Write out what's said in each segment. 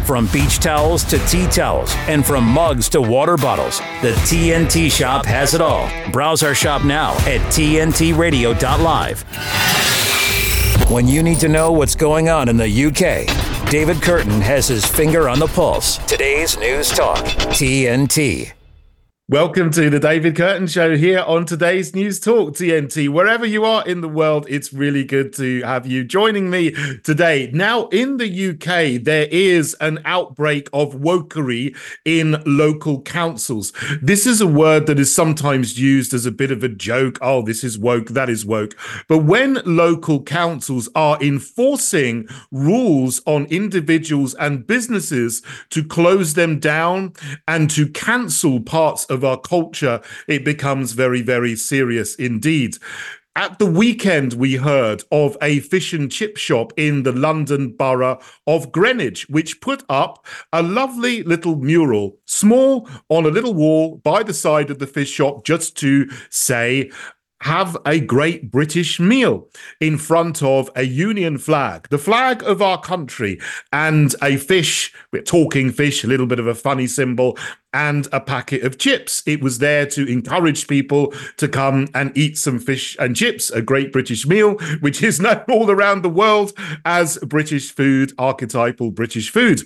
From beach towels to tea towels, and from mugs to water bottles, the TNT Shop has it all. Browse our shop now at tntradio.live. When you need to know what's going on in the UK, David Curtin has his finger on the pulse. Today's News Talk, TNT. Welcome to the David Curtin Show here on today's News Talk TNT. Wherever you are in the world, it's really good to have you joining me today. Now, in the UK, there is an outbreak of wokery in local councils. This is a word that is sometimes used as a bit of a joke. Oh, this is woke, that is woke. But when local councils are enforcing rules on individuals and businesses to close them down and to cancel parts of our culture, it becomes very, very serious indeed. At the weekend, we heard of a fish and chip shop in the London borough of Greenwich, which put up a lovely little mural, small, on a little wall by the side of the fish shop, just to say, have a great British meal, in front of a Union flag, the flag of our country, and a fish, we're talking fish, a little bit of a funny symbol, and a packet of chips. It was there to encourage people to come and eat some fish and chips, a great British meal, which is known all around the world as British food, archetypal British food.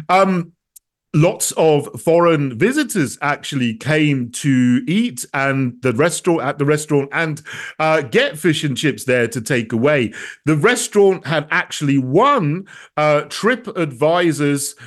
Lots of foreign visitors actually came to eat at the restaurant and get fish and chips there to take away. The restaurant had actually won TripAdvisor's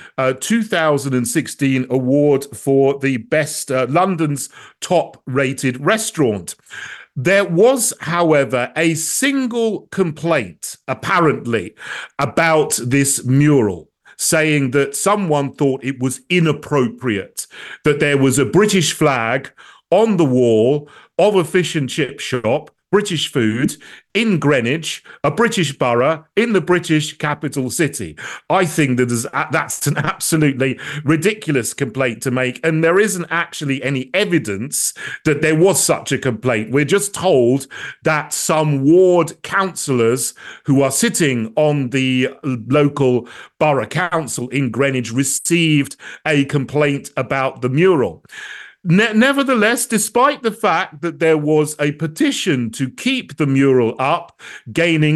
2016 award for the best London's top-rated restaurant. There was, however, a single complaint, apparently, about this mural, saying that someone thought it was inappropriate that there was a British flag on the wall of a fish and chip shop, British food, in Greenwich, a British borough in the British capital city. I think that's an absolutely ridiculous complaint to make, and there isn't actually any evidence that there was such a complaint. We're just told that some ward councillors who are sitting on the local borough council in Greenwich received a complaint about the mural. Nevertheless, despite the fact that there was a petition to keep the mural up, gaining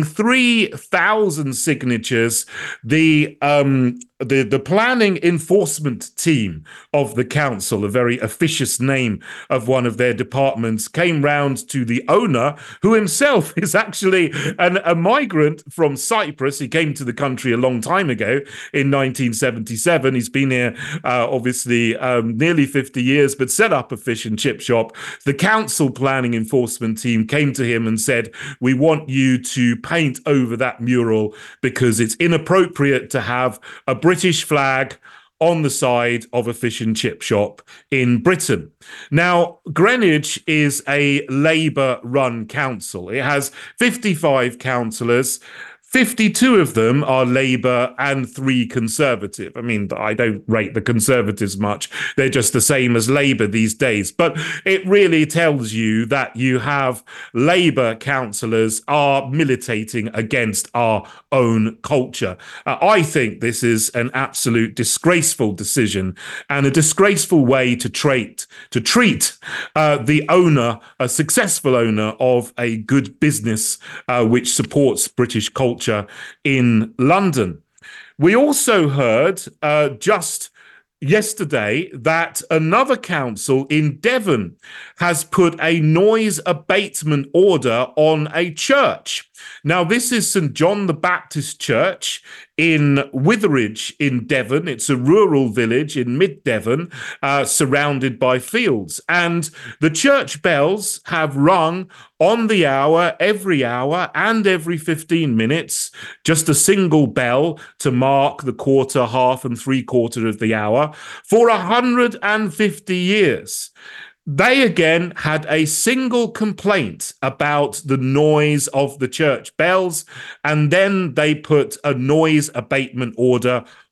3,000 signatures, the planning enforcement team of the council, a very officious name of one of their departments, came round to the owner, who himself is actually a migrant from Cyprus. He came to the country a long time ago in 1977. He's been here, obviously, nearly 50 years, but set up a fish and chip shop. The council planning enforcement team came to him and said, "We want you to paint over that mural because it's inappropriate to have a British flag on the side of a fish and chip shop in Britain." Now, Greenwich is a Labour-run council. It has 55 councillors. 52 of them are Labour and 3 Conservative. I mean, I don't rate the Conservatives much. They're just the same as Labour these days. But it really tells you that you have Labour councillors are militating against our own culture. I think this is an absolute disgraceful decision and a disgraceful way to treat the owner, a successful owner of a good business which supports British culture in London. We also heard just yesterday that another council in Devon has put a noise abatement order on a church. Now, this is St. John the Baptist Church in Witheridge in Devon. It's a rural village in mid-Devon, surrounded by fields. And the church bells have rung on the hour, and every 15 minutes, just a single bell to mark the quarter, half, and three-quarter of the hour for 150 years. They again had a single complaint about the noise of the church bells, and then they put a noise abatement order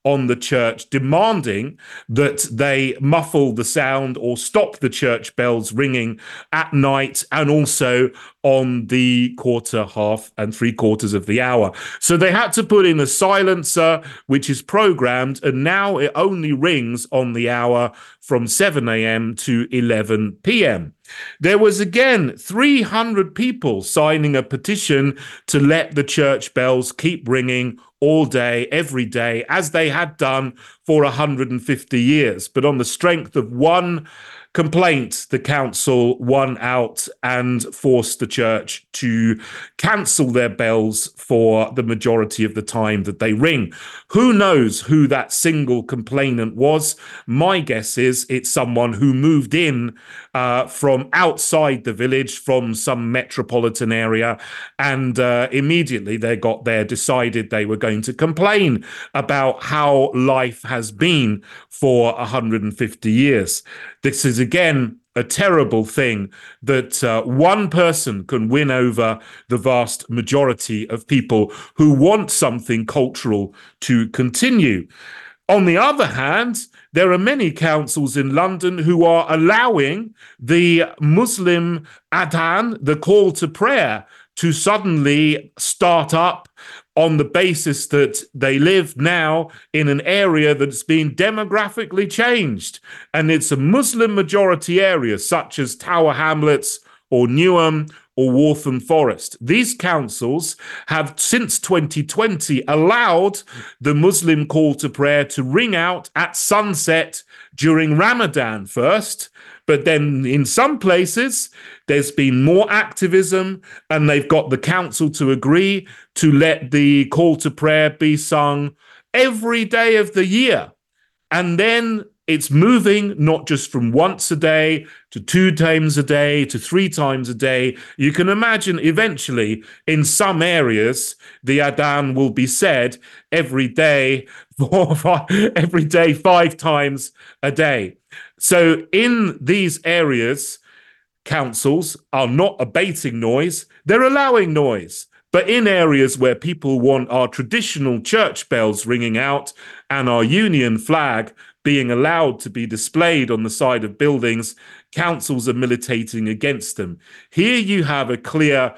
on the church, demanding that they muffle the sound or stop the church bells ringing at night and also on the quarter, half, and three-quarters of the hour. So they had to put in a silencer, which is programmed, and now it only rings on the hour from 7 a.m. to 11 p.m. There was again 300 people signing a petition to let the church bells keep ringing all day, every day, as they had done for 150 years. But on the strength of one complaint, the council won out and forced the church to cancel their bells for the majority of the time that they ring. Who knows who that single complainant was? My guess is it's someone who moved in from outside the village, from some metropolitan area, and immediately they got there, decided they were going to complain about how life has been for 150 years. This is again a terrible thing that one person can win over the vast majority of people who want something cultural to continue. On the other hand, there are many councils in London who are allowing the Muslim adhan, the call to prayer, to suddenly start up on the basis that they live now in an area that's been demographically changed. And it's a Muslim majority area, such as Tower Hamlets or Newham or Waltham Forest. These councils have, since 2020, allowed the Muslim call to prayer to ring out at sunset during Ramadan first. But then in some places, there's been more activism and they've got the council to agree to let the call to prayer be sung every day of the year. And then it's moving not just from once a day to 2 times a day to 3 times a day. You can imagine eventually in some areas, the adhan will be said every day, 5 times a day. So in these areas, councils are not abating noise, they're allowing noise. But in areas where people want our traditional church bells ringing out and our union flag being allowed to be displayed on the side of buildings, councils are militating against them. Here you have a clear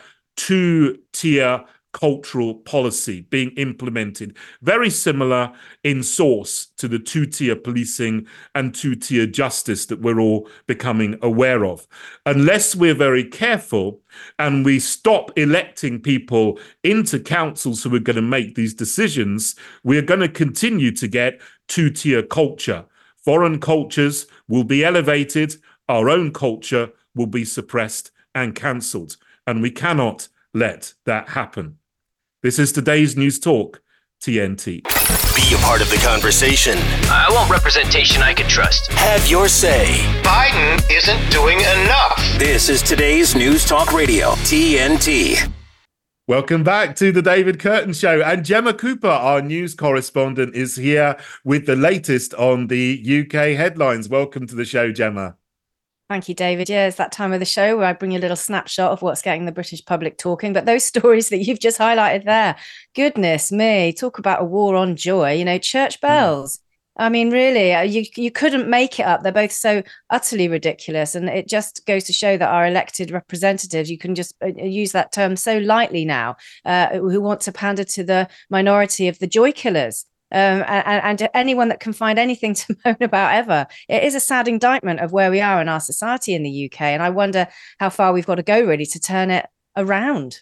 2-tier cultural policy being implemented, very similar in source to the 2-tier policing and 2-tier justice that we're all becoming aware of. Unless we're very careful and we stop electing people into councils who are going to make these decisions, we're going to continue to get 2-tier culture. Foreign cultures will be elevated, our own culture will be suppressed and cancelled, and we cannot let that happen. This is today's News Talk, TNT. Be a part of the conversation. I want representation I can trust. Have your say. Biden isn't doing enough. This is today's News Talk Radio, TNT. Welcome back to the David Curtin Show. And Gemma Cooper, our news correspondent, is here with the latest on the UK headlines. Welcome to the show, Gemma. Thank you, David. Yeah, it's that time of the show where I bring you a little snapshot of what's getting the British public talking. But those stories that you've just highlighted there, goodness me, talk about a war on joy, church bells. I mean, really, you couldn't make it up. They're both so utterly ridiculous. And it just goes to show that our elected representatives, you can just use that term so lightly now, who want to pander to the minority of the joy killers. And anyone that can find anything to moan about ever. It is a sad indictment of where we are in our society in the UK. And I wonder how far we've got to go, really, to turn it around.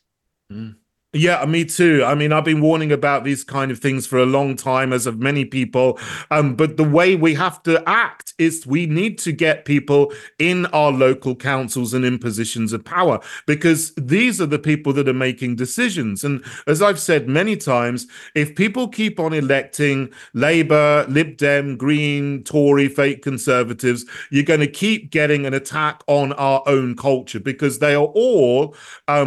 Yeah, me too. I mean, I've been warning about these kind of things for a long time, as have many people. But the way we have to act is we need to get people in our local councils and in positions of power, because these are the people that are making decisions. And as I've said many times, if people keep on electing Labour, Lib Dem, Green, Tory, fake Conservatives, you're going to keep getting an attack on our own culture, because they are all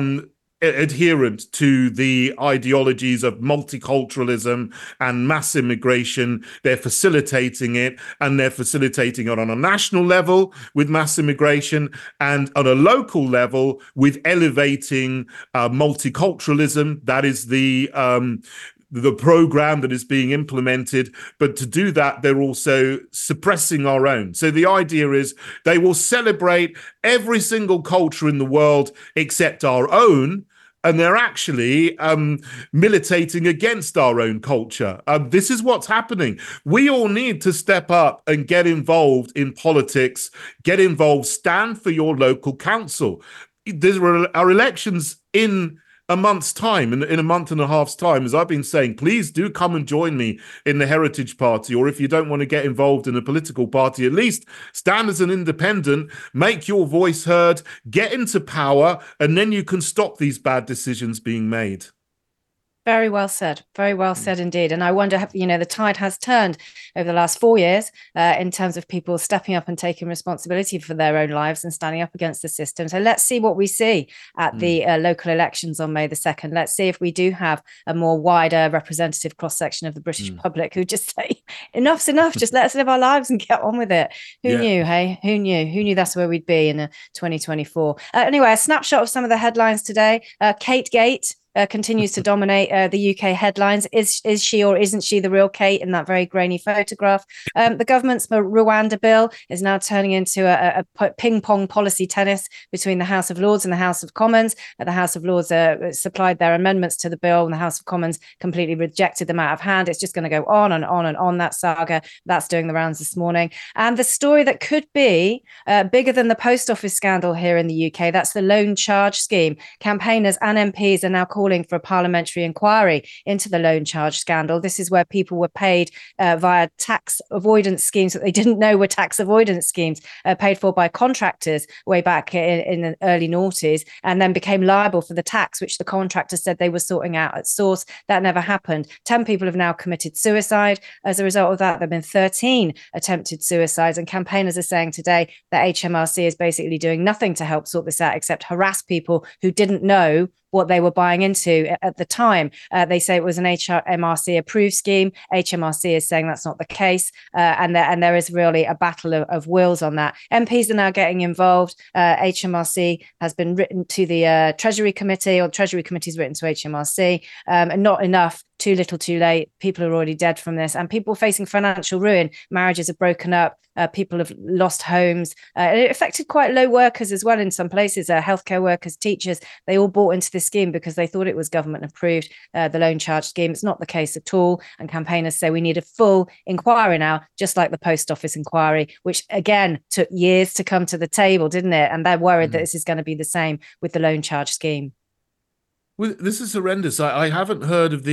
adherent to the ideologies of multiculturalism and mass immigration. They're facilitating it, and they're facilitating it on a national level with mass immigration and on a local level with elevating multiculturalism. That is the the program that is being implemented. But to do that, they're also suppressing our own. So the idea is they will celebrate every single culture in the world except our own, and they're actually militating against our own culture. This is what's happening. We all need to step up and get involved in politics, get involved, stand for your local council. There are elections in a month's time, in a month and a half's time. As I've been saying, please do come and join me in the Heritage Party, or if you don't want to get involved in a political party, at least stand as an independent, make your voice heard, get into power, and then you can stop these bad decisions being made. Very well said. Very well said indeed. And I wonder, the tide has turned over the last 4 years in terms of people stepping up and taking responsibility for their own lives and standing up against the system. So let's see what we see at the local elections on May the 2nd. Let's see if we do have a more wider representative cross-section of the British public who just say, enough's enough, just let us live our lives and get on with it. Who knew, hey? Who knew? Who knew that's where we'd be in 2024? Anyway, a snapshot of some of the headlines today. Kate Gate continues to dominate the UK headlines. Is she or isn't she the real Kate in that very grainy photograph? The government's Rwanda bill is now turning into a ping pong policy tennis between the House of Lords and the House of Commons. The House of Lords supplied their amendments to the bill, and the House of Commons completely rejected them out of hand. It's just going to go on and on and on, that saga. That's doing the rounds this morning. And the story that could be bigger than the post office scandal here in the UK, that's the loan charge scheme. Campaigners and MPs are now calling for a parliamentary inquiry into the loan charge scandal. This is where people were paid via tax avoidance schemes that they didn't know were tax avoidance schemes, paid for by contractors way back in the early noughties, and then became liable for the tax, which the contractors said they were sorting out at source. That never happened. 10 people have now committed suicide. As a result of that, there have been 13 attempted suicides, and campaigners are saying today that HMRC is basically doing nothing to help sort this out except harass people who didn't know what they were buying into at the time. They say it was an HMRC approved scheme. HMRC is saying that's not the case. And there is really a battle of wills on that. MPs are now getting involved. HMRC has been written to the Treasury Committee, or the Treasury Committee's written to HMRC, and not enough. Too little, too late. People are already dead from this, and people facing financial ruin. Marriages have broken up. People have lost homes. It affected quite low workers as well in some places. Healthcare workers, teachers, they all bought into this scheme because they thought it was government approved, the loan charge scheme. It's not the case at all. And campaigners say we need a full inquiry now, just like the post office inquiry, which again took years to come to the table, didn't it? And they're worried that this is going to be the same with the loan charge scheme. Well, this is horrendous. I haven't heard of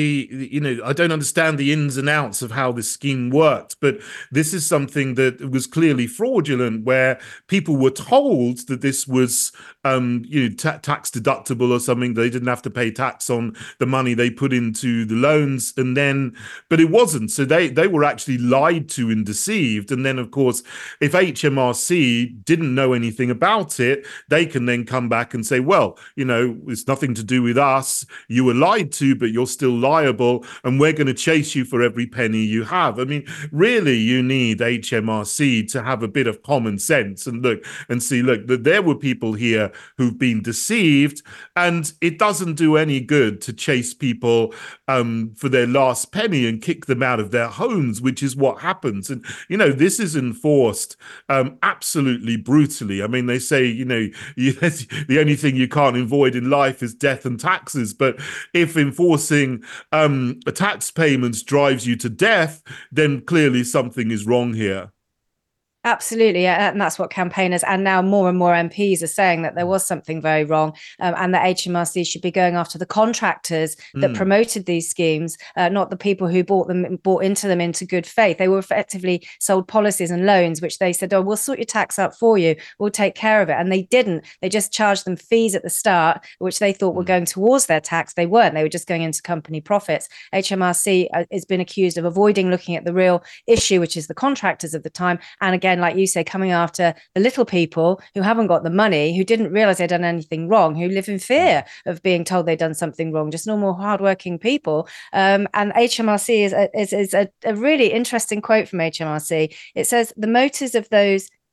I don't understand the ins and outs of how this scheme worked, but this is something that was clearly fraudulent, where people were told that this was, tax deductible or something. They didn't have to pay tax on the money they put into the loans, but it wasn't. So they were actually lied to and deceived. And then, of course, if HMRC didn't know anything about it, they can then come back and say, well, it's nothing to do with us. You were lied to, but you're still liable, and we're going to chase you for every penny you have. I mean, really, you need HMRC to have a bit of common sense and look that there were people here who've been deceived, and it doesn't do any good to chase people for their last penny and kick them out of their homes, which is what happens. And this is enforced absolutely brutally. I mean, they say the only thing you can't avoid in life is death and taxes. But if enforcing tax payments drives you to death, then clearly something is wrong here. Absolutely. And that's what campaigners and now more and more MPs are saying, that there was something very wrong, and that HMRC should be going after the contractors that promoted these schemes, not the people who bought into them into good faith. They were effectively sold policies and loans, which they said, oh, we'll sort your tax out for you. We'll take care of it. And they didn't. They just charged them fees at the start, which they thought were going towards their tax. They weren't. They were just going into company profits. HMRC has been accused of avoiding looking at the real issue, which is the contractors of the time. And again, like you say, coming after the little people who haven't got the money, who didn't realize they'd done anything wrong, who live in fear of being told they'd done something wrong, just normal hardworking people. And HMRC is a really interesting quote from HMRC. It says, the motives of those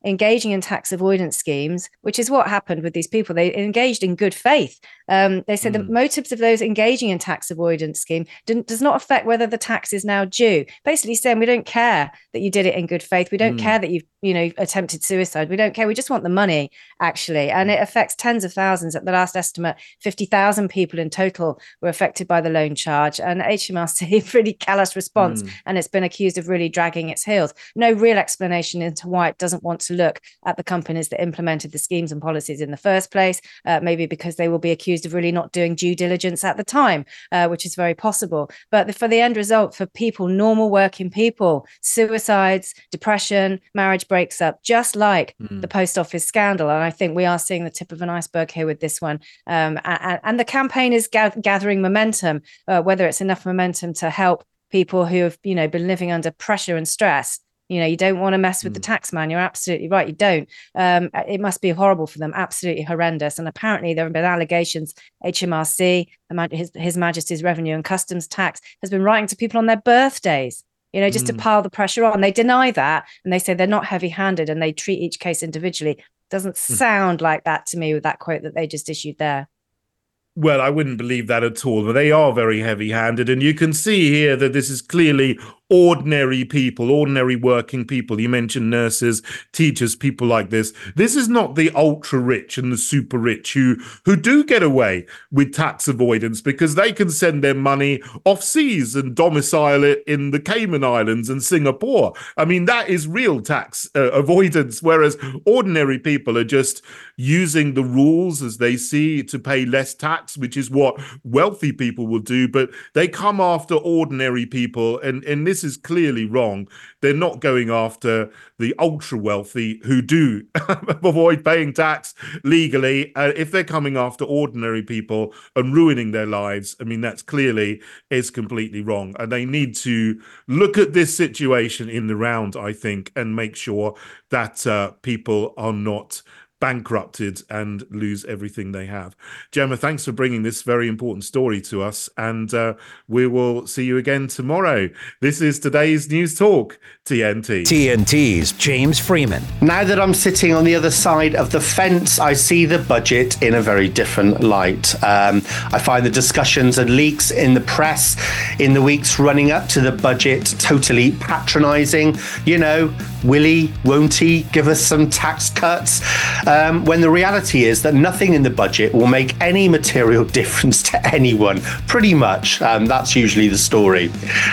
engaging in tax avoidance schemes, which is what happened with these people. They engaged in good faith. They said the motives of those engaging in tax avoidance scheme does not affect whether the tax is now due. Basically saying, we don't care that you did it in good faith. We don't care that you've attempted suicide. We don't care. We just want the money, actually. And it affects tens of thousands. At the last estimate, 50,000 people in total were affected by the loan charge. And HMRC, really callous response. And it's been accused of really dragging its heels. No real explanation into why it doesn't want to look at the companies that implemented the schemes and policies in the first place. Maybe because they will be accused of really not doing due diligence at the time, which is very possible. But for the end result, for people, normal working people, suicides, depression, marriage breaks up, just like the post office scandal. And I think we are seeing the tip of an iceberg here with this one. And the campaign is gathering momentum, whether it's enough momentum to help people who have, been living under pressure and stress. You don't want to mess with the tax man. You're absolutely right. You don't. It must be horrible for them. Absolutely horrendous. And apparently there have been allegations. HMRC, His Majesty's Revenue and Customs Tax, has been writing to people on their birthdays, just to pile the pressure on. They deny that. And they say they're not heavy-handed and they treat each case individually. Doesn't sound like that to me with that quote that they just issued there. Well, I wouldn't believe that at all, but they are very heavy-handed. And you can see here that this is clearly ordinary people, ordinary working people. You mentioned nurses, teachers, people like this. This is not the ultra-rich and the super-rich who do get away with tax avoidance because they can send their money off seas and domicile it in the Cayman Islands and Singapore. I mean, that is real tax avoidance, whereas ordinary people are just using the rules as they see to pay less tax, which is what wealthy people will do. But they come after ordinary people, and this is clearly wrong. They're not going after the ultra wealthy who do avoid paying tax legally. If they're coming after ordinary people and ruining their lives, I mean, that's clearly is completely wrong. And they need to look at this situation in the round, I think, and make sure that people are not bankrupted and lose everything they have. Gemma, thanks for bringing this very important story to us, and we will see you again tomorrow. This is today's News Talk, TNT. TNT's James Freeman. Now that I'm sitting on the other side of the fence, I see the budget in a very different light. I find the discussions and leaks in the press in the weeks running up to the budget totally patronising. Will he, won't he give us some tax cuts? When the reality is that nothing in the budget will make any material difference to anyone, pretty much. That's usually the story.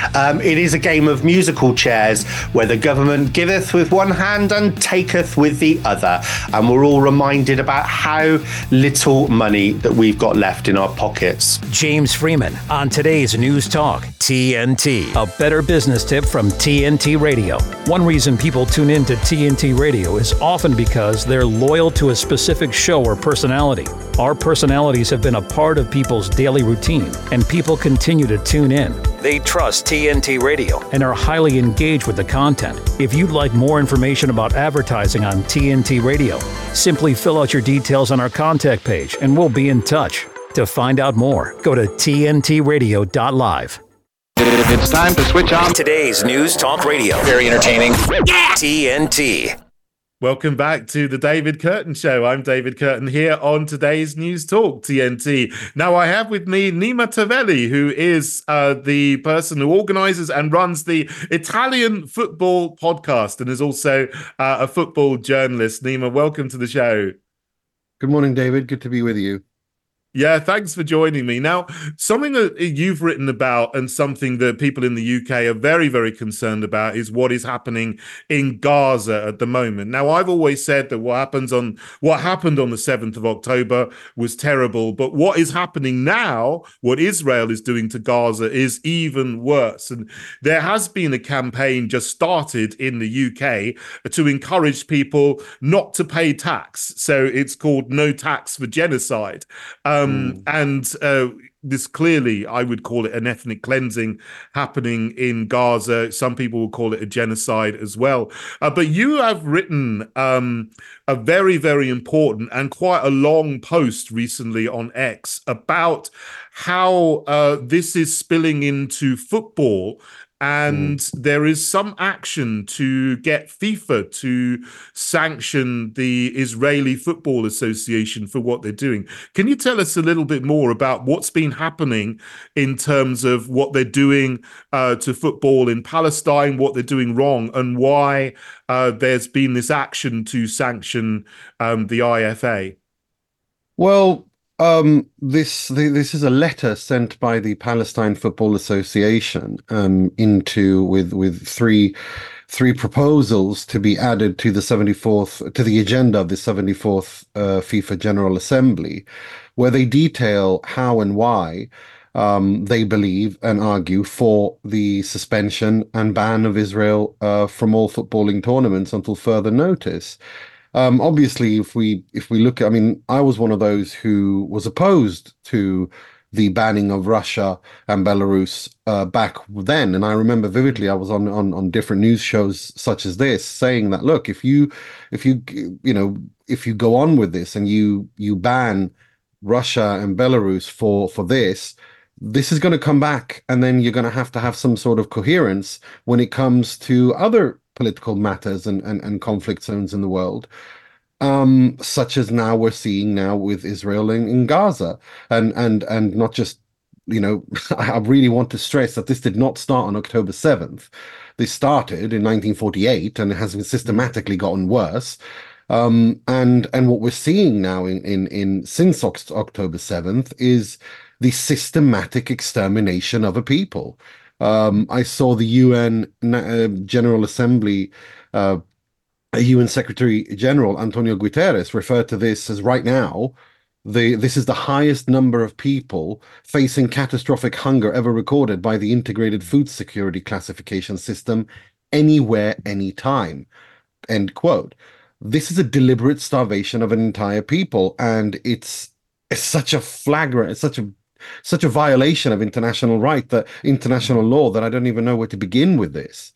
It is a game of musical chairs where the government giveth with one hand and taketh with the other. And we're all reminded about how little money that we've got left in our pockets. James Freeman on today's News Talk, TNT. A better business tip from TNT Radio. One reason people tune in to TNT Radio is often because they're loyal to a specific show or personality. Our personalities have been a part of people's daily routine, and people continue to tune in. They trust TNT Radio and are highly engaged with the content. If you'd like more information about advertising on TNT Radio, simply fill out your details on our contact page and we'll be in touch. To find out more, go to tntradio.live. It's time to switch on Today's News Talk Radio. Very entertaining. TNT. Welcome back to the David Curtin Show. I'm David Curtin here on today's News Talk, TNT. Now, I have with me Nima Tavelli, who is the person who organizes and runs the Italian Football Podcast and is also a football journalist. Nima, welcome to the show. Good morning, David. Good to be with you. Yeah, thanks for joining me. Now, something that you've written about and something that people in the UK are very, very concerned about is what is happening in Gaza at the moment. Now, I've always said that what happened on the 7th of October was terrible, but what is happening now, what Israel is doing to Gaza, is even worse. And there has been a campaign just started in the UK to encourage people not to pay tax. So it's called No Tax for Genocide. This clearly, I would call it an ethnic cleansing happening in Gaza. Some people will call it a genocide as well. But you have written a very, very important and quite a long post recently on X about how this is spilling into football And there is some action to get FIFA to sanction the Israeli Football Association for what they're doing. Can you tell us a little bit more about what's been happening in terms of what they're doing to football in Palestine, what they're doing wrong, and why there's been this action to sanction the IFA? Well, this is a letter sent by the Palestine Football Association with three proposals to be added to the agenda of the 74th FIFA General Assembly, where they detail how and why they believe and argue for the suspension and ban of Israel from all footballing tournaments until further notice. Obviously, if we look at, I mean, I was one of those who was opposed to the banning of Russia and Belarus back then, and I remember vividly I was on different news shows such as this saying that, look, if you go on with this and you ban Russia and Belarus for this is going to come back, and then you're going to have some sort of coherence when it comes to other political matters and conflict zones in the world, such as now we're seeing now with Israel in Gaza, and not just, I really want to stress that this did not start on October 7th. This started in 1948 and it has systematically gotten worse. And what we're seeing now since October 7th is the systematic extermination of a people. I saw the UN General Assembly, UN Secretary General Antonio Guterres refer to this as, right now, this is the highest number of people facing catastrophic hunger ever recorded by the Integrated Food Security Classification System anywhere, anytime. End quote. This is a deliberate starvation of an entire people, and it's such a flagrant, it's such a violation of international law, that I don't even know where to begin with this.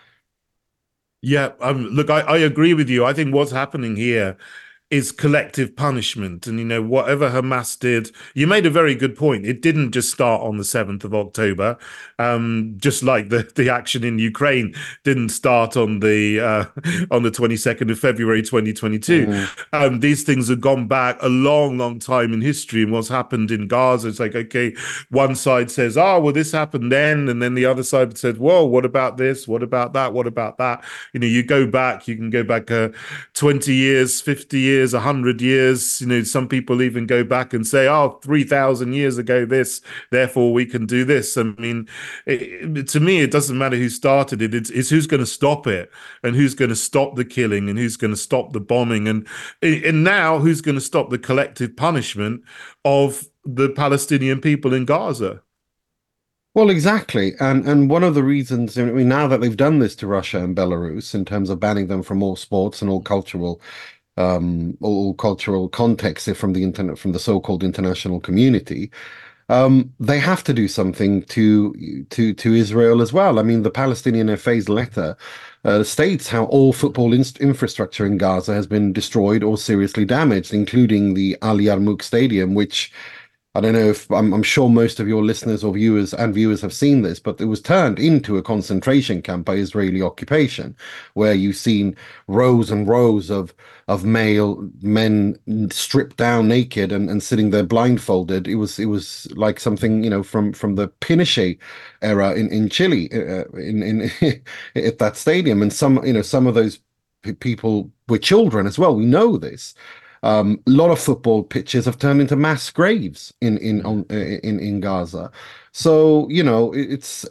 Yeah, look, I agree with you. I think what's happening here is collective punishment. And, whatever Hamas did, you made a very good point. It didn't just start on the 7th of October, just like the action in Ukraine didn't start on the 22nd of February 2022. These things have gone back a long, long time in history. And what's happened in Gaza, it's like, okay, one side says, oh, well, this happened then. And then the other side said, whoa, what about this? What about that? What about that? You can go back 20 years, 50 years, 100 years. Some people even go back and say, oh, 3,000 years ago this, therefore we can do this. I mean, to me, it doesn't matter who started it. It's who's going to stop it, and who's going to stop the killing, and who's going to stop the bombing, and now who's going to stop the collective punishment of the Palestinian people in Gaza. Well, exactly. And one of the reasons, now that they've done this to Russia and Belarus in terms of banning them from all sports and all cultural contexts from the so-called international community, they have to do something to Israel as well. I mean, the Palestinian FA's letter states how all football infrastructure in Gaza has been destroyed or seriously damaged, including the Al Yarmouk Stadium, which, I don't know if I'm sure most of your listeners or viewers have seen this, but it was turned into a concentration camp by Israeli occupation, where you've seen rows and rows of male men stripped down naked and sitting there blindfolded. It was like something, from the Pinochet era in Chile, in at that stadium. And some of those people were children as well. We know this. A lot of football pitches have turned into mass graves in Gaza. So it's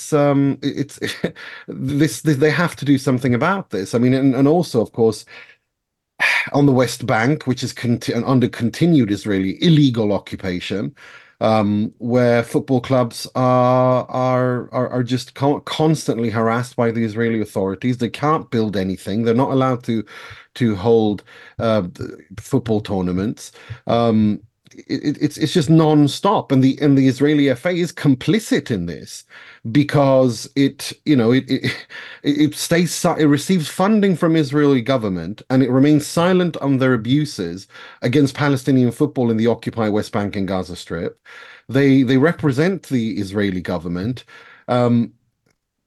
this they have to do something about this. I mean, and also, of course, on the West Bank, which is under continued Israeli illegal occupation, where football clubs are just constantly harassed by the Israeli authorities. They can't build anything. They're not allowed to hold football tournaments. It's just non-stop, and the Israeli FA is complicit in this because it receives funding from Israeli government, and it remains silent on their abuses against Palestinian football in the occupied West Bank and Gaza Strip. They represent the Israeli government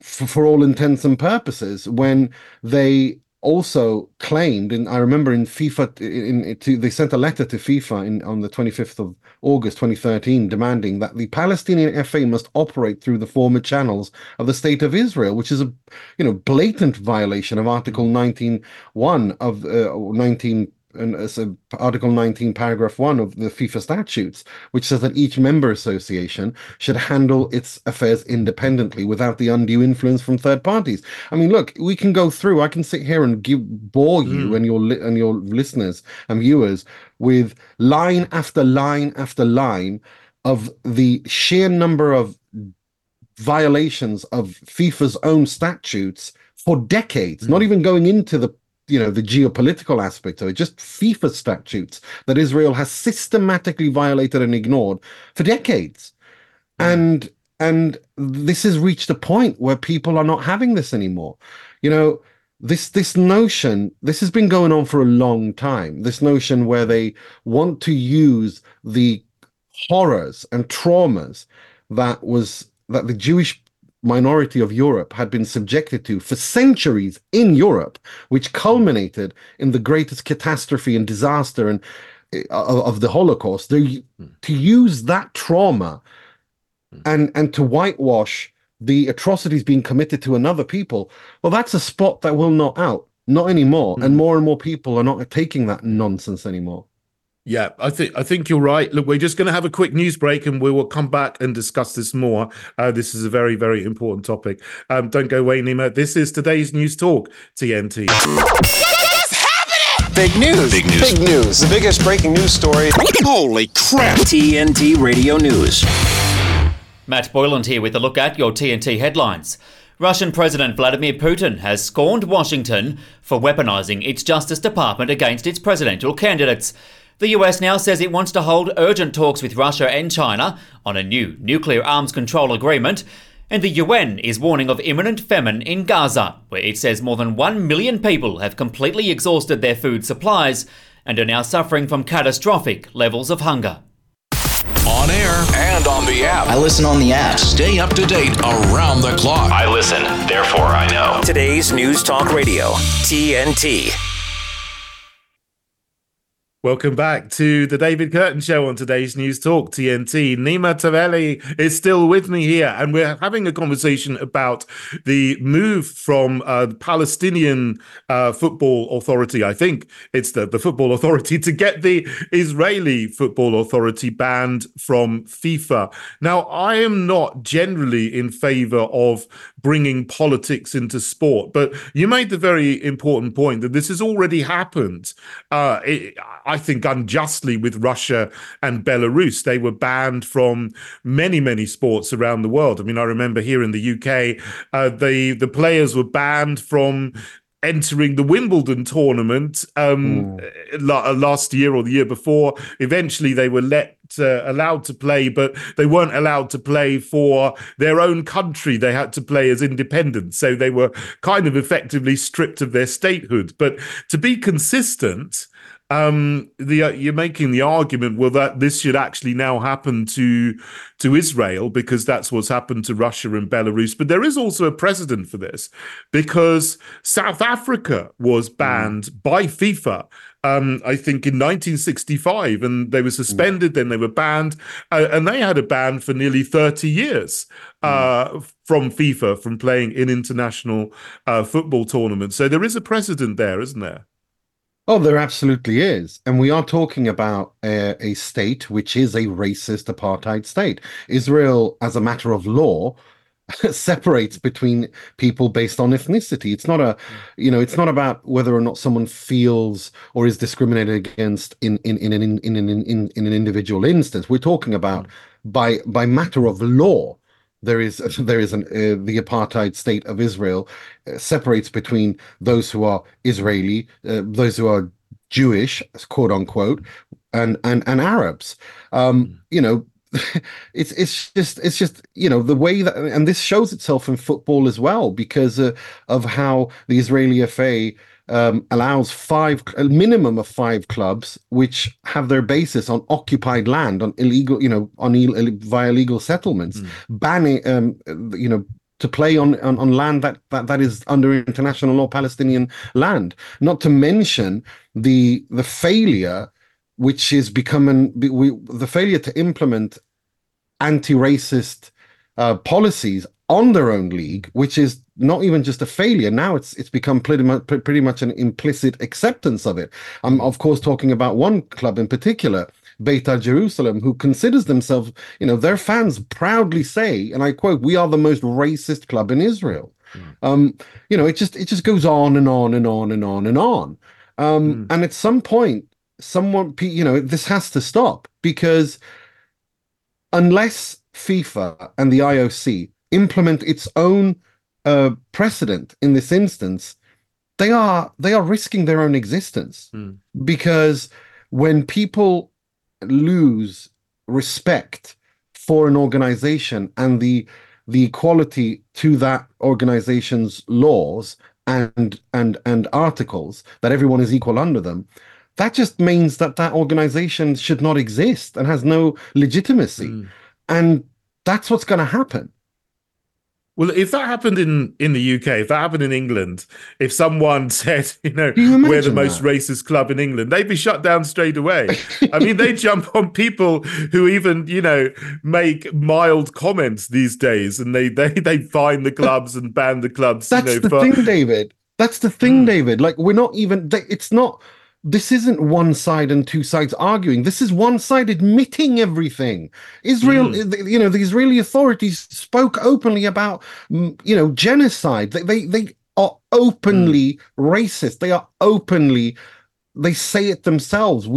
for all intents and purposes, when they also claimed, and I remember in FIFA, they sent a letter to FIFA on the 25th of August 2013, demanding that the Palestinian FA must operate through the former channels of the State of Israel, which is a blatant violation of Article 19.1 of 19. And so Article 19, paragraph 1 of the FIFA statutes, which says that each member association should handle its affairs independently without the undue influence from third parties. I mean, look, we can go through. I can sit here and bore you and your listeners and viewers with line after line after line of the sheer number of violations of FIFA's own statutes for decades. Not even going into the geopolitical aspect of it, just FIFA statutes that Israel has systematically violated and ignored for decades. And this has reached a point where people are not having this anymore. This notion, this has been going on for a long time, this notion where they want to use the horrors and traumas that the Jewish minority of Europe had been subjected to for centuries in Europe, which culminated in the greatest catastrophe and disaster of the Holocaust. To use that trauma and to whitewash the atrocities being committed to another people, well, that's a spot that will not out, not anymore. And more people are not taking that nonsense anymore. Yeah, I think you're right. Look, we're just going to have a quick news break and we will come back and discuss this more. This is a very, very important topic. Don't go away, Nima. This is today's News Talk, TNT. Big news. Big news. Big news. The biggest breaking news story. Holy crap. TNT Radio News. Matt Boyland here with a look at your TNT headlines. Russian President Vladimir Putin has scorned Washington for weaponizing its Justice Department against its presidential candidates. The US now says it wants to hold urgent talks with Russia and China on a new nuclear arms control agreement. And the UN is warning of imminent famine in Gaza, where it says more than 1 million people have completely exhausted their food supplies and are now suffering from catastrophic levels of hunger. On air and on the app. I listen on the app. Stay up to date around the clock. I listen, therefore I know. Today's News Talk Radio, TNT. Welcome back to the David Curtin Show on today's News Talk, TNT. Nima Tavelli is still with me here, and we're having a conversation about the move from the Palestinian Football Authority, I think it's the Football Authority, to get the Israeli Football Authority banned from FIFA. Now, I am not generally in favor of bringing politics into sport, but you made the very important point that this has already happened. I think unjustly with Russia and Belarus. They were banned from many, many sports around the world. I mean, I remember here in the UK, the players were banned from entering the Wimbledon tournament last year or the year before. Eventually, they were allowed to play, but they weren't allowed to play for their own country. They had to play as independents. So they were kind of effectively stripped of their statehood. But to be consistent, you're making the argument, well, that this should actually now happen to Israel because that's what's happened to Russia and Belarus. But there is also a precedent for this because South Africa was banned by FIFA, I think in 1965, and they were suspended, then they were banned, and they had a ban for nearly 30 years from FIFA from playing in international football tournaments. So there is a precedent there, isn't there? Oh, there absolutely is. And we are talking about a state which is a racist apartheid state. Israel, as a matter of law, separates between people based on ethnicity. It's not it's not about whether or not someone feels or is discriminated against in an individual instance. We're talking about by matter of law. The apartheid state of Israel separates between those who are Israeli, those who are Jewish, quote unquote, and Arabs. It's just the way that, and this shows itself in football as well because of how the Israeli FA allows a minimum of 5 clubs which have their basis on occupied land, on illegal, via illegal settlements, banning, to play on land that is under international law, Palestinian land. Not to mention the failure, which is the failure to implement anti-racist policies on their own league, which is not even just a failure. Now it's become pretty much an implicit acceptance of it. I'm of course talking about one club in particular, Beitar Jerusalem, who considers themselves, their fans proudly say, and I quote, "We are the most racist club in Israel." It just goes on and on and on and on and on. And at some point, this has to stop, because unless FIFA and the IOC implement its own precedent in this instance, they are risking their own existence. Because when people lose respect for an organization and the equality to that organization's laws and articles, that everyone is equal under them, that just means that organization should not exist and has no legitimacy. And that's what's going to happen. Well, if that happened in the UK, if that happened in England, if someone said, we're the most racist club in England, they'd be shut down straight away. I mean, they jump on people who even, make mild comments these days, and they fine the clubs and ban the clubs. That's the thing, David. That's the thing, David. Like, we're not even, it's not, this isn't one side and two sides arguing. This is one side admitting everything. Israel, the Israeli authorities spoke openly about, genocide. They are openly racist. They are openly, they say it themselves.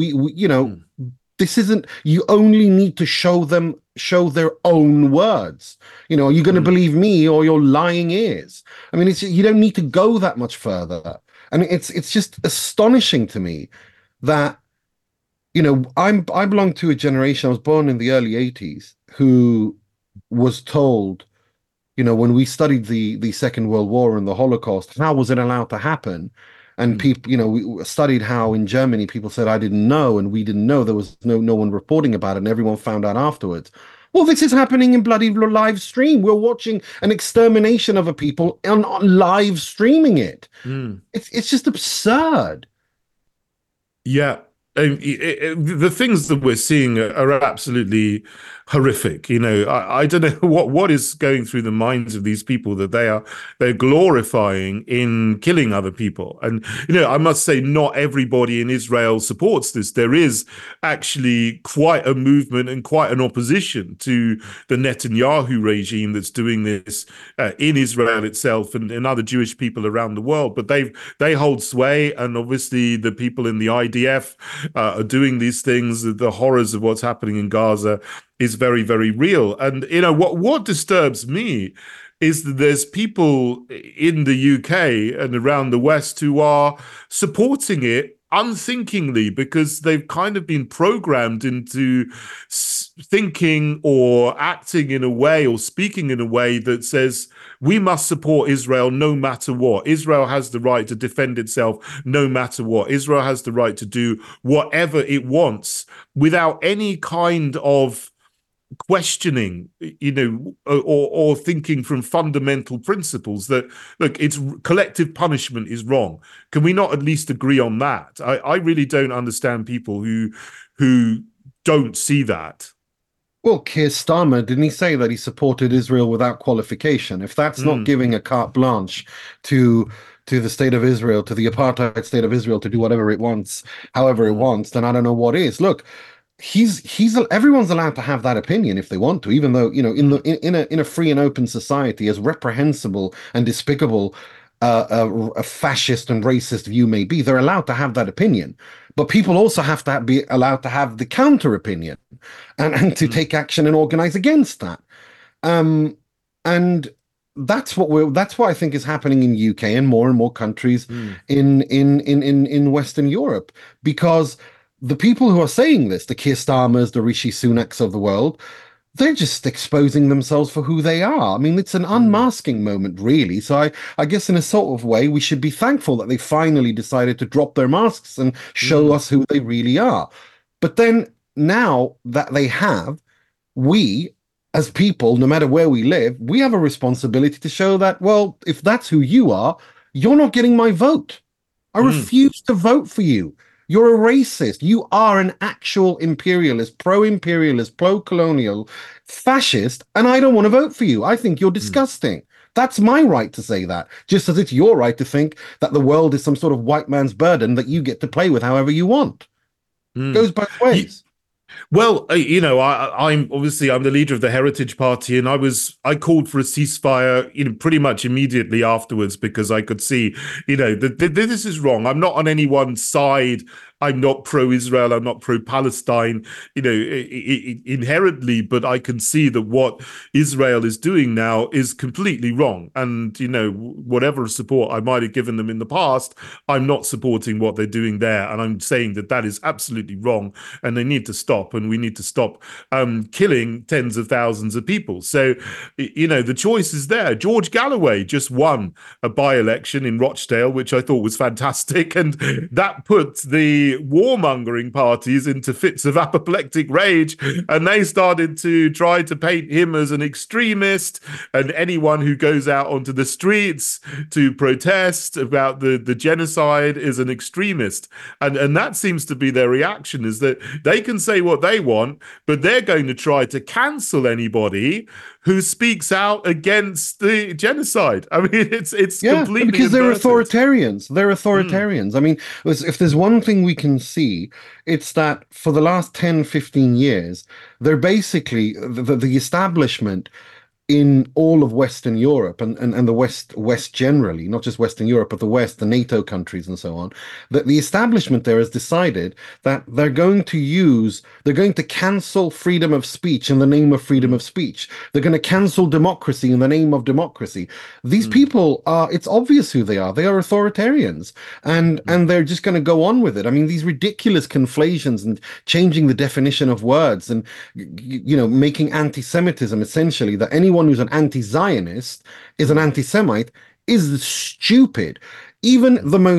This isn't, you only need to show their own words. Are you going to believe me or your lying ears? I mean, you don't need to go that much further. And it's just astonishing to me that, I belong to a generation, I was born in the early 80s, who was told, when we studied the Second World War and the Holocaust, how was it allowed to happen? And people, we studied how in Germany people said, I didn't know, and we didn't know. There was no one reporting about it, and everyone found out afterwards. Well, this is happening in bloody live stream. We're watching an extermination of a people on live streaming it. It's just absurd. Yeah. The things that we're seeing are absolutely horrific. I don't know what is going through the minds of these people that they're glorifying in killing other people. And I must say, not everybody in Israel supports this. There is actually quite a movement and quite an opposition to the Netanyahu regime that's doing this in Israel itself and other Jewish people around the world. But they hold sway, and obviously the people in the IDF are doing these things. The horrors of what's happening in Gaza is very, very real. And what disturbs me is that there's people in the UK and around the West who are supporting it unthinkingly, because they've kind of been programmed into thinking or acting in a way or speaking in a way that says we must support Israel no matter what. Israel has the right to defend itself no matter what. Israel has the right to do whatever it wants without any kind of questioning, or thinking from fundamental principles that, look, it's collective punishment is wrong. Can we not at least agree on that? I really don't understand people who don't see that. Well, Keir Starmer, didn't he say that he supported Israel without qualification? If that's not giving a carte blanche to the state of Israel, to the apartheid state of Israel, to do whatever it wants, however it wants, then I don't know what is. Look, everyone's allowed to have that opinion if they want to, even though, in a free and open society, as reprehensible and despicable a fascist and racist view may be, they're allowed to have that opinion. But people also have to be allowed to have the counter opinion and to take action and organize against that. And that's what I think is happening in UK and more countries in Western Europe, because the people who are saying this, the Keir Starmers, the Rishi Sunaks of the world, they're just exposing themselves for who they are. I mean, it's an unmasking moment, really. So I guess in a sort of way, we should be thankful that they finally decided to drop their masks and show us who they really are. But then now that they have, we as people, no matter where we live, we have a responsibility to show that, well, if that's who you are, you're not getting my vote. I refuse to vote for you. You're a racist. You are an actual imperialist, pro-colonial, fascist, and I don't want to vote for you. I think you're disgusting. That's my right to say that, just as it's your right to think that the world is some sort of white man's burden that you get to play with however you want. Goes both ways. Well, I'm the leader of the Heritage Party, and I called for a ceasefire, pretty much immediately afterwards, because I could see, that this is wrong. I'm not on anyone's side. I'm not pro-Israel. I'm not pro-Palestine, inherently, but I can see that what Israel is doing now is completely wrong. And, whatever support I might have given them in the past, I'm not supporting what they're doing there. And I'm saying that is absolutely wrong, and they need to stop, and we need to stop killing tens of thousands of people. So, the choice is there. George Galloway just won a by-election in Rochdale, which I thought was fantastic. And that put the warmongering parties into fits of apoplectic rage, and they started to try to paint him as an extremist, and anyone who goes out onto the streets to protest about the genocide is an extremist. And that seems to be their reaction, is that they can say what they want, but they're going to try to cancel anybody who speaks out against the genocide. I mean, it's completely because they're inverted. authoritarians. They're authoritarians. I mean, if there's one thing we can see, it's that for the last 10, 15 years, they're basically the establishment in all of Western Europe and the West generally, not just Western Europe, but the West, the NATO countries and so on, that the establishment there has decided that they're going to cancel freedom of speech in the name of freedom of speech. They're going to cancel democracy in the name of democracy. These people are, it's obvious who they are. They are authoritarians, and they're just going to go on with it. I mean, these ridiculous conflations and changing the definition of words and, making anti-Semitism essentially that anyone who's an anti-Zionist is an anti-Semite is stupid. Even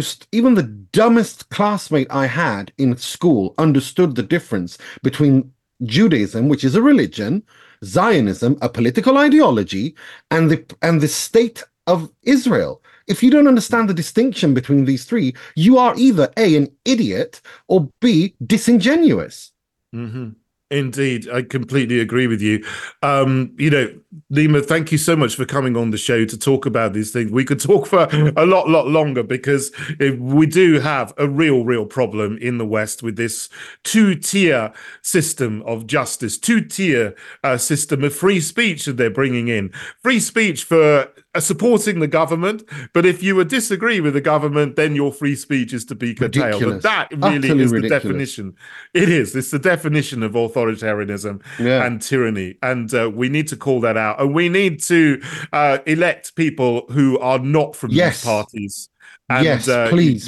the dumbest classmate I had in school understood the difference between Judaism, which is a religion, Zionism, a political ideology, and the state of Israel. If you don't understand the distinction between these three, you are either A, an idiot, or B, disingenuous. Mm-hmm. Indeed, I completely agree with you. Nima, thank you so much for coming on the show to talk about these things. We could talk for a lot longer, because we do have a real problem in the West with this two-tier system of justice, two-tier system of free speech that they're bringing in. Free speech for supporting the government, but if you disagree with the government, then your free speech is to be curtailed. And that really Utterly is ridiculous. the definition. It is. It's the definition of authoritarianism and tyranny. And we need to call that out. And we need to elect people who are not from these parties. And, please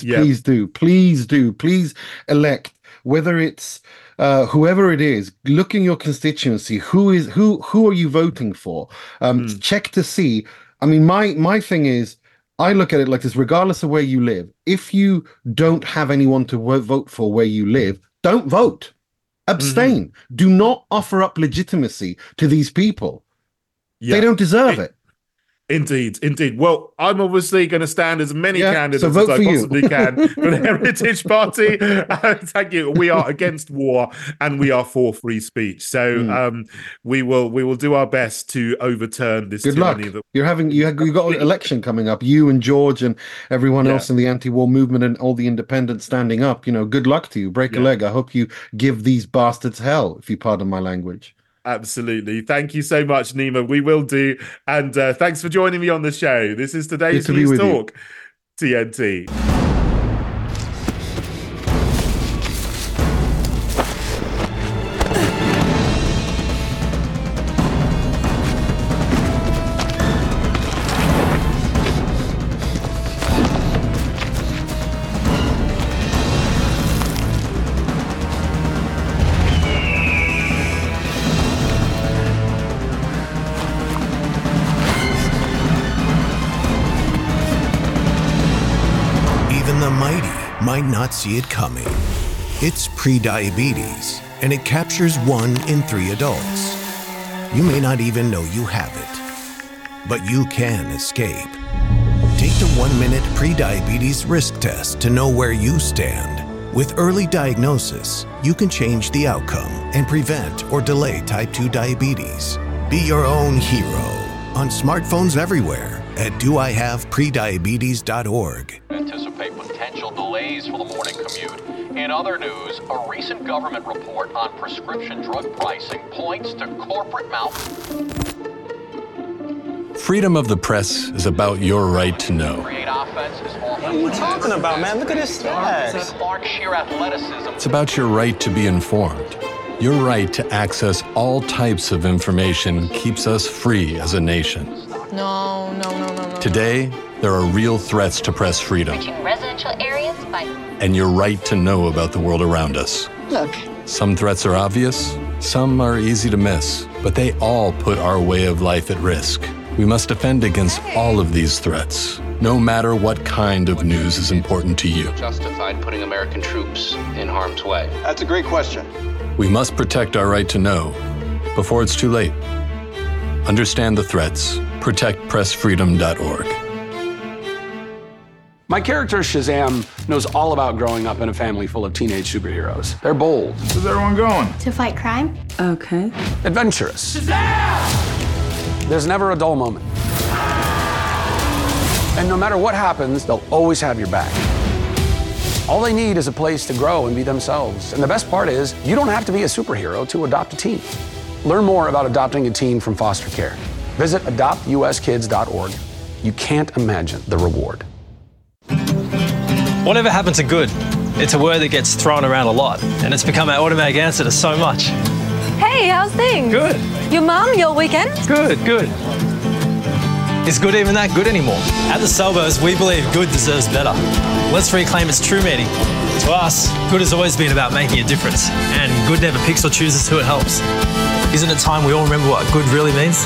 do. Please elect, whether it's whoever it is. Look in your constituency. Who are you voting for? Check to see. I mean, my thing is, I look at it like this: regardless of where you live, if you don't have anyone to vote for where you live, don't vote. Abstain. Do not offer up legitimacy to these people. They don't deserve it. Indeed. Well, I'm obviously going to stand as many candidates as I possibly can for the Heritage Party. Thank you. We are against war and we are for free speech. So we will do our best to overturn this. Good luck. You've got an election coming up. You and George and everyone else in the anti-war movement and all the independents standing up. Good luck to you. Break a leg. I hope you give these bastards hell, if you pardon my language. Absolutely. Thank you so much, Nima. We will do. And thanks for joining me on the show. This is today's News Talk, TNT. Might not see it coming. It's prediabetes, and it captures 1 in 3 adults. You may not even know you have it, but you can escape. Take the 1-minute pre-diabetes risk test to know where you stand. With early diagnosis, you can change the outcome and prevent or delay type 2 diabetes. Be your own hero on smartphones everywhere at doihaveprediabetes.org. Anticipate potential delays for the morning commute. In other news, a recent government report on prescription drug pricing points to corporate Freedom of the press is about your right to know. What are you talking about, man? Look at his stats. It's about your right to be informed. Your right to access all types of information keeps us free as a nation. No. Today, there are real threats to press freedom. Reaching residential areas by... And your right to know about the world around us. Look. Some threats are obvious, some are easy to miss, but they all put our way of life at risk. We must defend against all of these threats, no matter what kind of news is important to you. Justified putting American troops in harm's way? That's a great question. We must protect our right to know before it's too late. Understand the threats. ProtectPressFreedom.org. My character, Shazam, knows all about growing up in a family full of teenage superheroes. They're bold. Where's everyone going? To fight crime. Okay. Adventurous. Shazam! There's never a dull moment. And no matter what happens, they'll always have your back. All they need is a place to grow and be themselves. And the best part is, you don't have to be a superhero to adopt a teen. Learn more about adopting a teen from foster care. Visit adoptuskids.org. You can't imagine the reward. Whatever happened to good? It's a word that gets thrown around a lot, and it's become our automatic answer to so much. Hey, how's things? Good. Your mum, your weekend? Good. Is good even that good anymore? At the Salvos, we believe good deserves better. Let's reclaim its true meaning. To us, good has always been about making a difference, and good never picks or chooses who it helps. Isn't it time we all remember what good really means?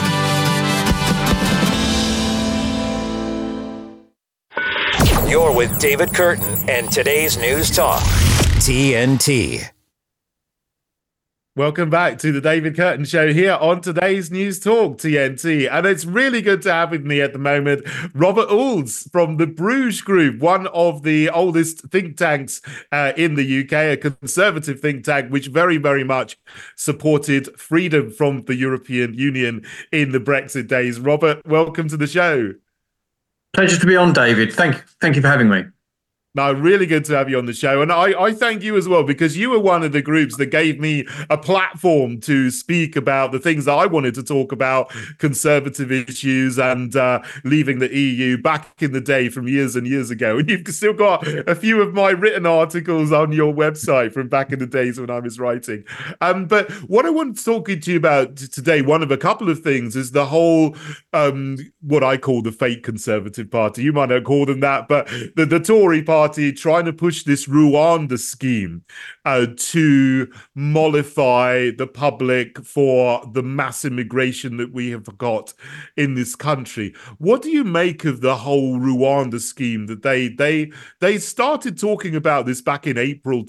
You're with David Curtin and today's News Talk, TNT. Welcome back to the David Curtin Show here on today's News Talk, TNT. And it's really good to have with me at the moment Robert Oulds from the Bruges Group, one of the oldest think tanks in the UK, a conservative think tank which very, very much supported freedom from the European Union in the Brexit days. Robert, welcome to the show. Pleasure to be on, David. Thank you for having me. No, really good to have you on the show. And I thank you as well, because you were one of the groups that gave me a platform to speak about the things that I wanted to talk about, conservative issues and leaving the EU back in the day from years and years ago. And you've still got a few of my written articles on your website from back in the days when I was writing. But what I want to talk to you about today, one of a couple of things, is the whole, what I call the fake Conservative Party. You might not call them that, but the Tory Party trying to push this Rwanda scheme to mollify the public for the mass immigration that we have got in this country. What do you make of the whole Rwanda scheme that they started talking about this back in April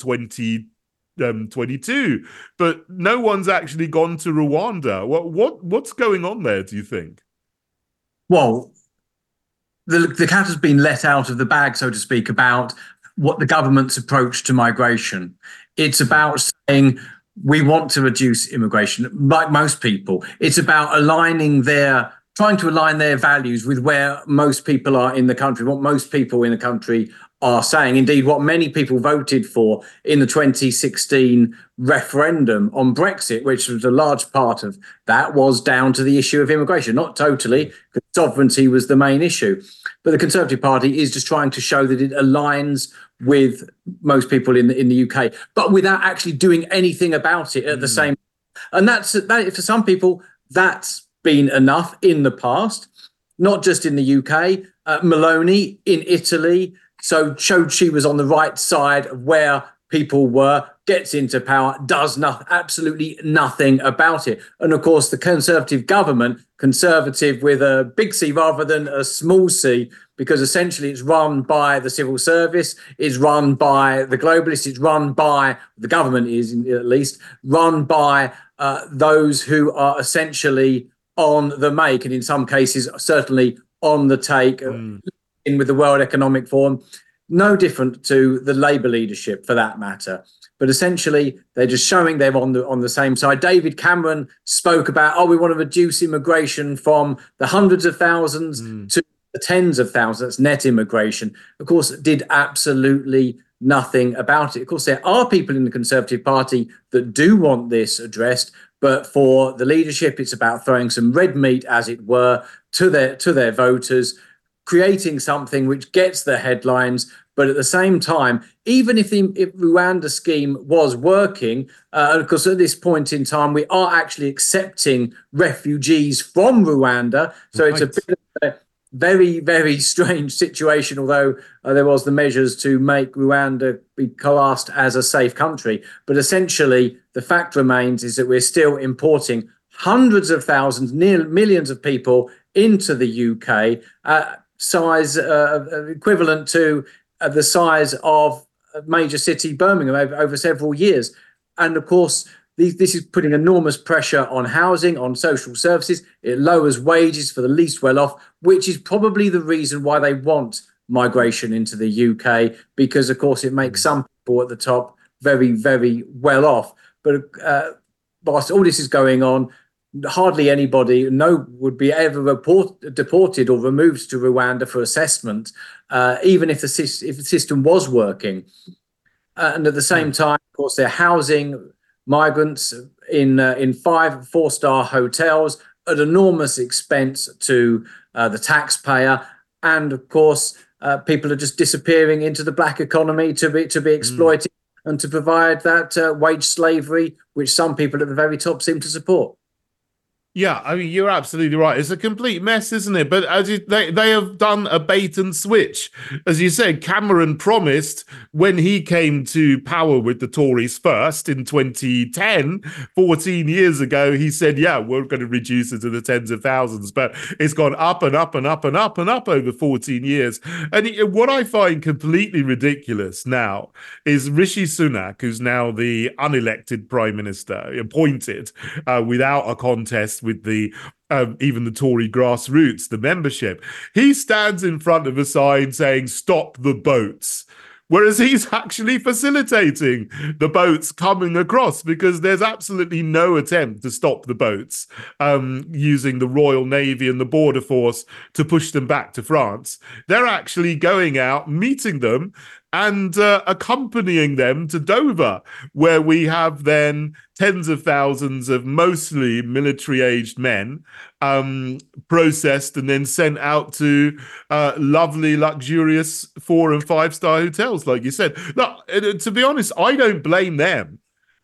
2022, but no one's actually gone to Rwanda? What's going on there, do you think? Well, the cat has been let out of the bag, so to speak, about what the government's approach to migration. It's about saying we want to reduce immigration, like most people. It's about trying to align their values with where most people are in the country, what most people in the country are saying. Indeed, what many people voted for in the 2016 referendum on Brexit, which was a large part of that, was down to the issue of immigration. Not totally, because sovereignty was the main issue. But the Conservative Party is just trying to show that it aligns with most people in the UK, but without actually doing anything about it at the same time. And that for some people, that's been enough in the past, not just in the UK. Meloni in Italy showed she was on the right side of where people were, gets into power, does absolutely nothing about it. And of course, the Conservative government, conservative with a big C rather than a small c, because essentially it's run by the civil service, it's run by the globalists, it's run by, the government is at least, run by those who are essentially on the make, and in some cases certainly on the take, in with the World Economic Forum, no different to the Labour leadership for that matter. But essentially, they're just showing they're on the same side. David Cameron spoke about, we want to reduce immigration from the hundreds of thousands to the tens of thousands. That's net immigration. Of course, did absolutely nothing about it. Of course, there are people in the Conservative Party that do want this addressed, but for the leadership, it's about throwing some red meat, as it were, to their voters, creating something which gets the headlines. But at the same time, even if the Rwanda scheme was working, of course, at this point in time, we are actually accepting refugees from Rwanda. So it's a bit of a very, very strange situation, although there was the measures to make Rwanda be classed as a safe country. But essentially, the fact remains is that we're still importing hundreds of thousands, near millions of people into the UK, size equivalent to the size of a major city, Birmingham, over several years. And of course, this is putting enormous pressure on housing, on social services. It lowers wages for the least well off, which is probably the reason why they want migration into the UK, because, of course, it makes some people at the top very, very well off. But whilst all this is going on, hardly anybody would be ever deported or removed to Rwanda for assessment, even if the system was working. And at the same time, of course, they're housing migrants in 5 4-star hotels at enormous expense to the taxpayer. And of course, people are just disappearing into the black economy to be exploited and to provide that wage slavery, which some people at the very top seem to support. Yeah, I mean, you're absolutely right. It's a complete mess, isn't it? But they have done a bait and switch. As you said, Cameron promised when he came to power with the Tories first in 2010, 14 years ago, he said, yeah, we're going to reduce it to the tens of thousands. But it's gone up and up and up and up and up over 14 years. And what I find completely ridiculous now is Rishi Sunak, who's now the unelected prime minister, appointed without a contest with the even the Tory grassroots, the membership. He stands in front of a sign saying, stop the boats. Whereas he's actually facilitating the boats coming across, because there's absolutely no attempt to stop the boats using the Royal Navy and the Border Force to push them back to France. They're actually going out, meeting them, and accompanying them to Dover, where we have then tens of thousands of mostly military-aged men processed and then sent out to lovely, luxurious 4- and 5-star hotels, like you said. Look, to be honest, I don't blame them.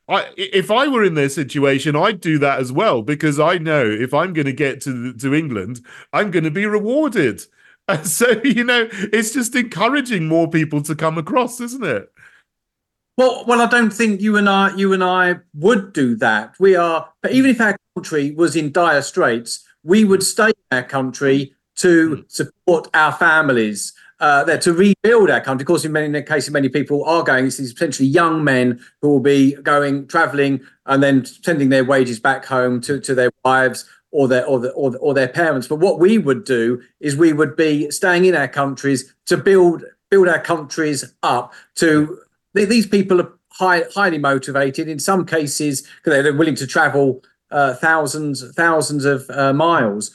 If I were in their situation, I'd do that as well, because I know if I'm going to get to England, I'm going to be rewarded. So, it's just encouraging more people to come across, isn't it? Well, I don't think you and I would do that. But even if our country was in dire straits, we would stay in our country to support our families, to rebuild our country. Of course, in many cases, many people are going. This is potentially young men who will be travelling, and then sending their wages back home to their wives or their parents. But what we would do is we would be staying in our countries to build our countries up. These people are highly motivated. In some cases, they're willing to travel thousands of miles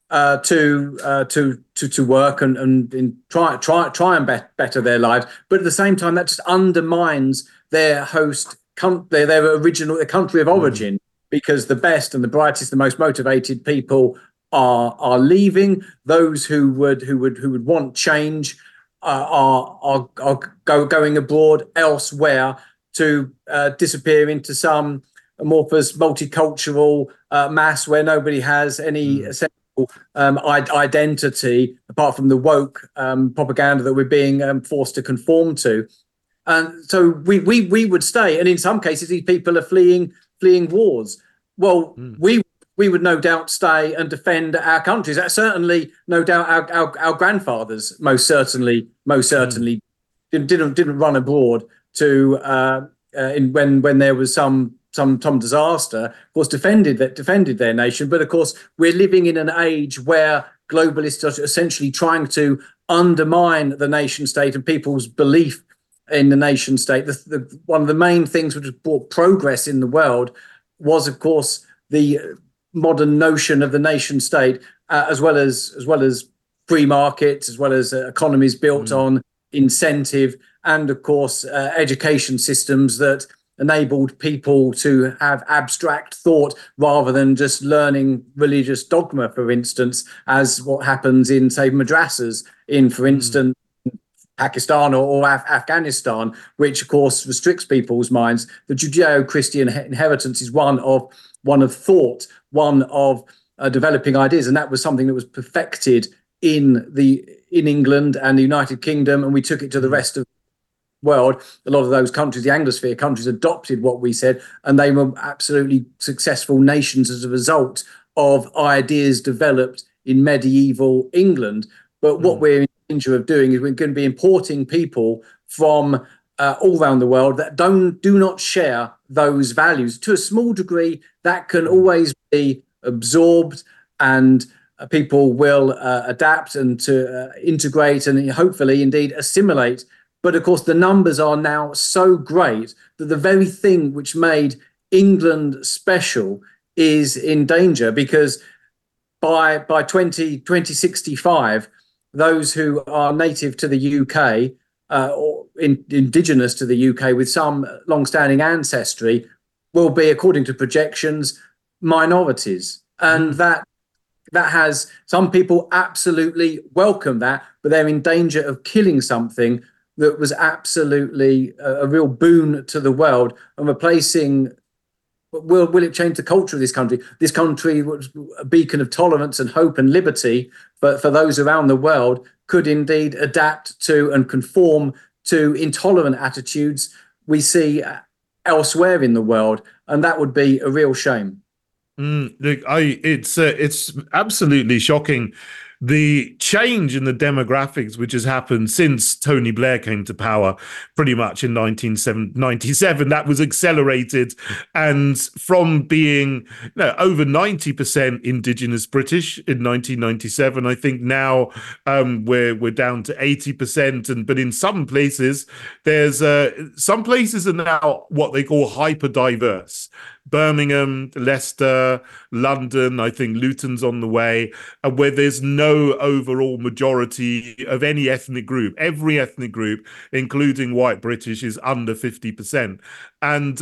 to work and try and better their lives. But at the same time, that just undermines their their country of origin. Because the best and the brightest, the most motivated people are leaving. Those who would want change are going abroad elsewhere to disappear into some amorphous multicultural mass where nobody has any essential identity apart from the woke propaganda that we're being forced to conform to. And so we would stay. And in some cases, these people are fleeing wars. Well, we would no doubt stay and defend our countries. That's certainly, no doubt, our grandfathers most certainly didn't run abroad to when there was some Tom Disaster, of course, defended their nation. But of course, we're living in an age where globalists are essentially trying to undermine the nation state and people's belief in the nation state. One of the main things which has brought progress in the world was, of course, the modern notion of the nation state, as well as free markets, as well as economies built on incentive, and of course education systems that enabled people to have abstract thought rather than just learning religious dogma, for instance, as what happens in, say, madrasas in, for instance, Pakistan or Afghanistan, which of course restricts people's minds. The Judeo-Christian inheritance is one of thought, one of developing ideas, and that was something that was perfected in England and the United Kingdom, and we took it to the rest of the world. A lot of those countries, the Anglosphere countries, adopted what we said, and they were absolutely successful nations as a result of ideas developed in medieval England. But what we're in danger of doing is we're going to be importing people from all around the world that do not share those values. To a small degree, that can always be absorbed, and people will adapt and to integrate and hopefully indeed assimilate. But of course, the numbers are now so great that the very thing which made England special is in danger, because by 2065, those who are native to the UK or indigenous to the UK with some long-standing ancestry will be, according to projections, minorities. And that has some people absolutely welcome that, but they're in danger of killing something that was absolutely a real boon to the world and replacing. Will it change the culture of this country? This country was a beacon of tolerance and hope and liberty, but for those around the world, could indeed adapt to and conform to intolerant attitudes we see elsewhere in the world, and that would be a real shame. Look, it's absolutely shocking, the change in the demographics which has happened since Tony Blair came to power, pretty much in 1997. That was accelerated, and from being over 90% Indigenous British in 1997, I think now we're down to 80%. But in some places, there's some places are now what they call hyper diverse. Birmingham, Leicester, London, I think Luton's on the way, where there's no overall majority of any ethnic group. Every ethnic group, including white British, is under 50%. And,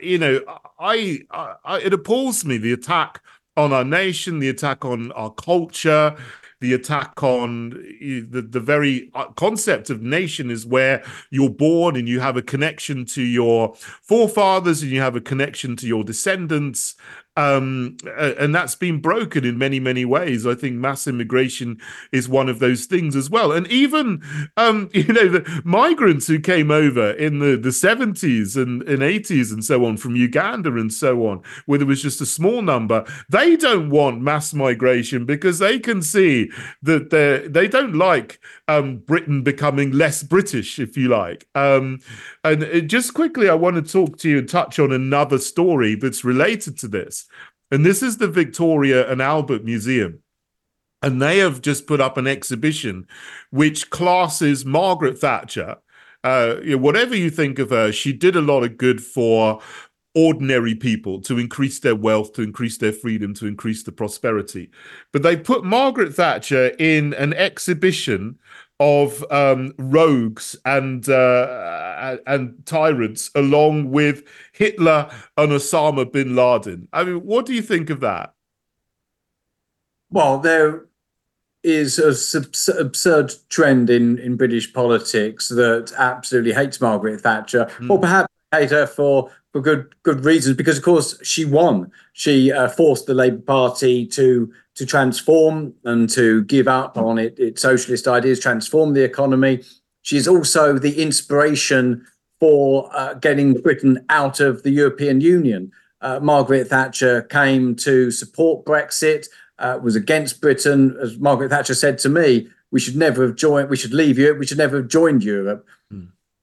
it appalls me, the attack on our nation, the attack on our culture, the attack on the very concept of nation is where you're born and you have a connection to your forefathers and you have a connection to your descendants. And that's been broken in many, many ways. I think mass immigration is one of those things as well. And even, the migrants who came over in the 70s and 80s and so on from Uganda and so on, where there was just a small number, they don't want mass migration because they can see that they don't like Britain becoming less British, if you like. And just quickly, I want to talk to you and touch on another story that's related to this. And this is the Victoria and Albert Museum. And they have just put up an exhibition which classes Margaret Thatcher. Whatever you think of her, she did a lot of good for ordinary people to increase their wealth, to increase their freedom, to increase the prosperity. But they put Margaret Thatcher in an exhibition of rogues and tyrants, along with Hitler and Osama bin Laden. I mean, what do you think of that? Well, there is an absurd trend in British politics that absolutely hates Margaret Thatcher, or perhaps hate her for good reasons, because of course she won. She forced the Labour Party to transform and to give up on its socialist ideas, transform the economy. She's also the inspiration for getting Britain out of the European Union. Margaret Thatcher came to support Brexit, was against Britain. As Margaret Thatcher said to me, we should never have joined. We should leave Europe. We should never have joined Europe.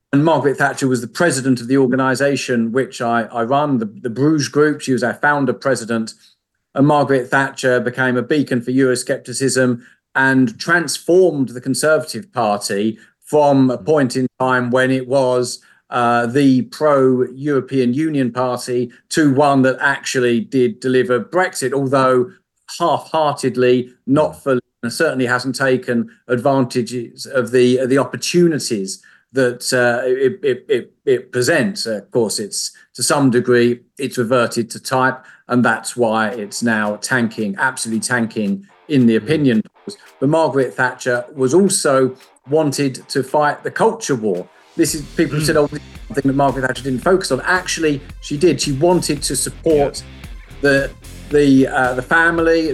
And Margaret Thatcher was the president of the organisation which I run, the Bruges Group. She was our founder president. And Margaret Thatcher became a beacon for Euroscepticism and transformed the Conservative Party from a point in time when it was the pro-European Union party to one that actually did deliver Brexit, although half-heartedly, not fully, and certainly hasn't taken advantages of the opportunities that it presents. Of course, it's to some degree, it's reverted to type, and that's why it's now tanking, absolutely tanking in the opinion polls. But Margaret Thatcher was also wanted to fight the culture war. This is people have said, oh, this is something that Margaret Thatcher didn't focus on. Actually, she did. She wanted to support the family,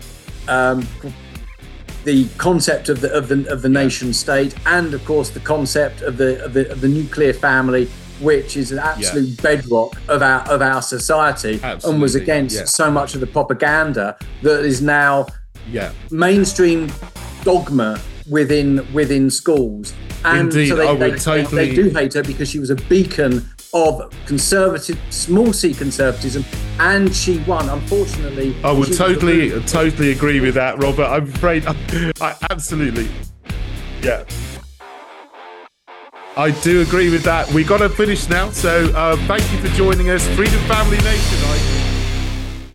the concept of the nation state, and of course the concept of the nuclear family, which is an absolute bedrock of our society. Absolutely. And was against so much of the propaganda that is now mainstream dogma within schools. And indeed, so they do hate her because she was a beacon of conservative, small c conservatism, and she won. Unfortunately, I would totally agree with that, Robert. I'm afraid I absolutely, I do agree with that. We got to finish now, so thank you for joining us, Freedom Family Nation.